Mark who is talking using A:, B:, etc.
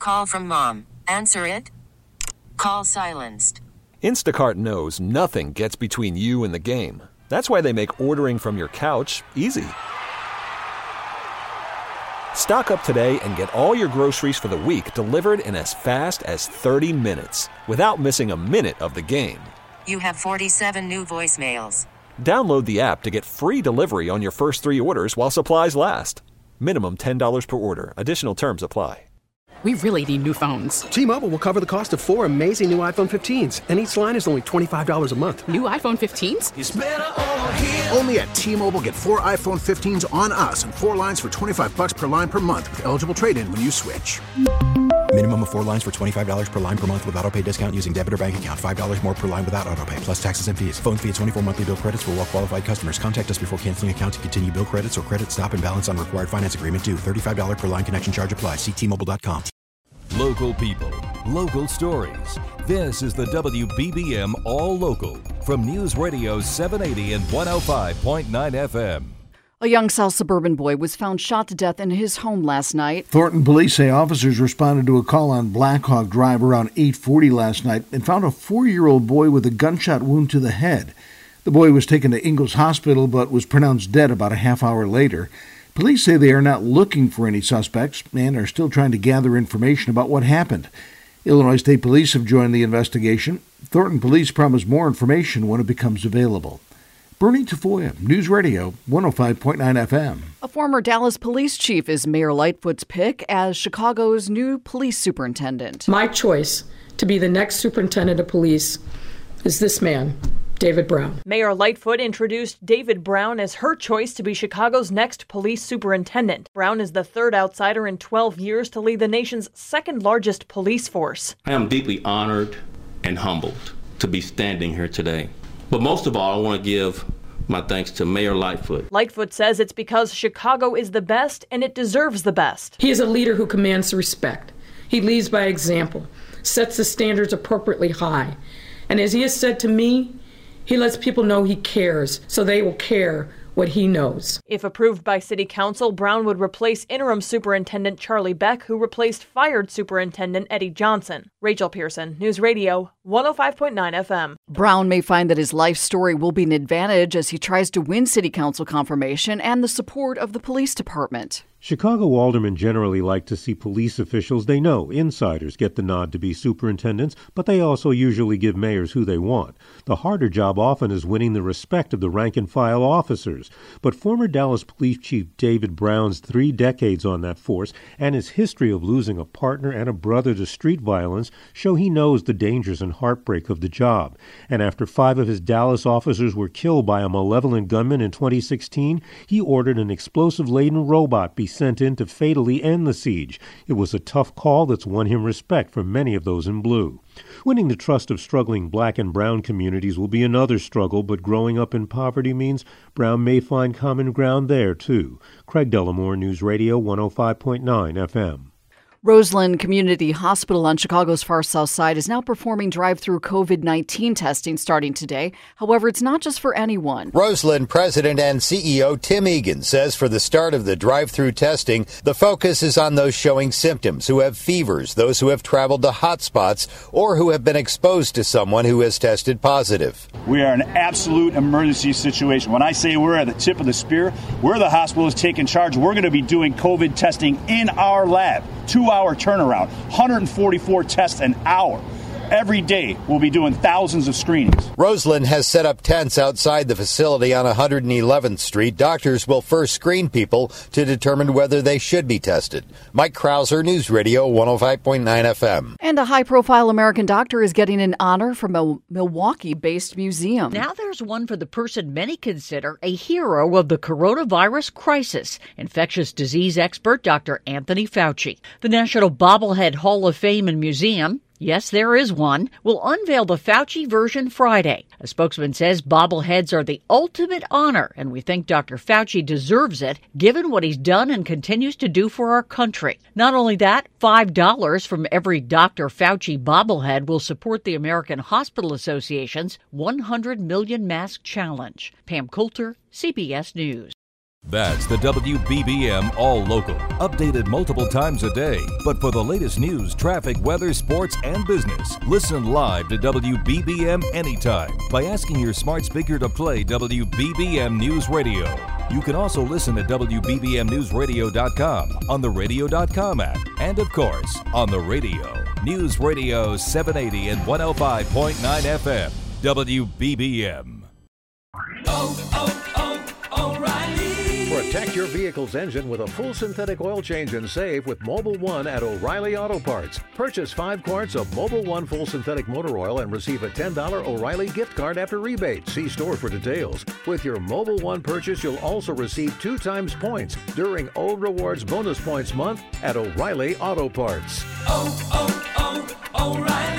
A: Call from mom. Answer it. Call silenced.
B: Instacart knows nothing gets between you and the game. That's why they make ordering from your couch easy. Stock up today and get all your groceries for the week delivered in as fast as 30 minutes without missing a minute of the game.
A: You have 47 new voicemails.
B: Download the app to get free delivery on your first 3 orders while supplies last. Minimum $10 per order. Additional terms apply.
C: We really need new phones.
D: T-Mobile will cover the cost of 4 amazing new iPhone 15s, and each line is only $25 a month.
C: New iPhone 15s?
E: It's better over here. Only at T-Mobile, get 4 iPhone 15s on us and 4 lines for $25 per line per month with eligible trade-in when you switch.
F: Minimum of 4 lines for $25 per line per month with autopay discount using debit or bank account. $5 more per line without autopay, plus taxes and fees. Phone fee at 24 monthly bill credits for well-qualified customers. Contact us before canceling account to continue bill credits or credit stop and balance on required finance agreement due. $35 per line connection charge applies. See T-Mobile.com.
G: Local people, local stories. This is the WBBM All Local from News Radio 780 and 105.9 FM.
H: A young South suburban boy was found shot to death in his home last night.
I: Thornton police say officers responded to a call on Blackhawk Drive around 8:40 last night and found a 4-year-old boy with a gunshot wound to the head. The boy was taken to Ingalls Hospital but was pronounced dead about a half hour later. Police say they are not looking for any suspects and are still trying to gather information about what happened. Illinois State Police have joined the investigation. Thornton Police promise more information when it becomes available. Bernie Tafoya, News Radio 105.9 FM.
H: A former Dallas police chief is Mayor Lightfoot's pick as Chicago's new police superintendent.
J: My choice to be the next superintendent of police is this man, David Brown.
K: Mayor Lightfoot introduced David Brown as her choice to be Chicago's next police superintendent. Brown is the third outsider in 12 years to lead the nation's second largest police force.
L: I am deeply honored and humbled to be standing here today. But most of all, I want to give my thanks to Mayor Lightfoot.
K: Lightfoot says it's because Chicago is the best and it deserves the best.
J: He is a leader who commands respect. He leads by example, sets the standards appropriately high. And as he has said to me, he lets people know he cares, so they will care what he knows.
K: If approved by City Council, Brown would replace interim superintendent Charlie Beck, who replaced fired superintendent Eddie Johnson. Rachel Pearson, News Radio 105.9 FM.
H: Brown may find that his life story will be an advantage as he tries to win City Council confirmation and the support of the police department.
M: Chicago aldermen generally like to see police officials they know, insiders, get the nod to be superintendents, but they also usually give mayors who they want. The harder job often is winning the respect of the rank-and-file officers. But former Dallas Police Chief David Brown's 3 decades on that force and his history of losing a partner and a brother to street violence show he knows the dangers and heartbreak of the job. And after 5 of his Dallas officers were killed by a malevolent gunman in 2016, he ordered an explosive-laden robot be sent in to fatally end the siege. It was a tough call that's won him respect from many of those in blue. Winning the trust of struggling black and brown communities will be another struggle, but growing up in poverty means Brown may find common ground there, too. Craig Dellamore, News Radio 105.9 FM.
H: Roseland Community Hospital on Chicago's far south side is now performing drive-through COVID-19 testing starting today. However, it's not just for anyone.
N: Roseland President and CEO Tim Egan says for the start of the drive-through testing, the focus is on those showing symptoms, who have fevers, those who have traveled to hot spots, or who have been exposed to someone who has tested positive.
O: We are in an absolute emergency situation. When I say we're at the tip of the spear, we're the hospital is taking charge. We're going to be doing COVID testing in our lab. 2-hour turnaround, 144 tests an hour. Every day, we'll be doing thousands of screenings.
N: Roseland has set up tents outside the facility on 111th Street. Doctors will first screen people to determine whether they should be tested. Mike Krauser, News Radio 105.9 FM.
H: And a high-profile American doctor is getting an honor from a Milwaukee-based museum.
P: Now there's one for the person many consider a hero of the coronavirus crisis, infectious disease expert Dr. Anthony Fauci. The National Bobblehead Hall of Fame and Museum, yes, there is one, will unveil the Fauci version Friday. A spokesman says bobbleheads are the ultimate honor, and we think Dr. Fauci deserves it, given what he's done and continues to do for our country. Not only that, $5 from every Dr. Fauci bobblehead will support the American Hospital Association's 100 Million Mask Challenge. Pam Coulter, CBS News.
G: That's the WBBM All Local. Updated multiple times a day. But for the latest news, traffic, weather, sports, and business, listen live to WBBM anytime by asking your smart speaker to play WBBM News Radio. You can also listen at WBBMNewsRadio.com, on the Radio.com app, and of course, on the radio. News Radio 780 and 105.9 FM. WBBM.
Q: O'Reilly. Protect your vehicle's engine with a full synthetic oil change and save with Mobil 1 at O'Reilly Auto Parts. Purchase 5 quarts of Mobil 1 full synthetic motor oil and receive a $10 O'Reilly gift card after rebate. See store for details. With your Mobil 1 purchase, you'll also receive 2 times points during O Rewards Bonus Points Month at O'Reilly Auto Parts.
R: O'Reilly.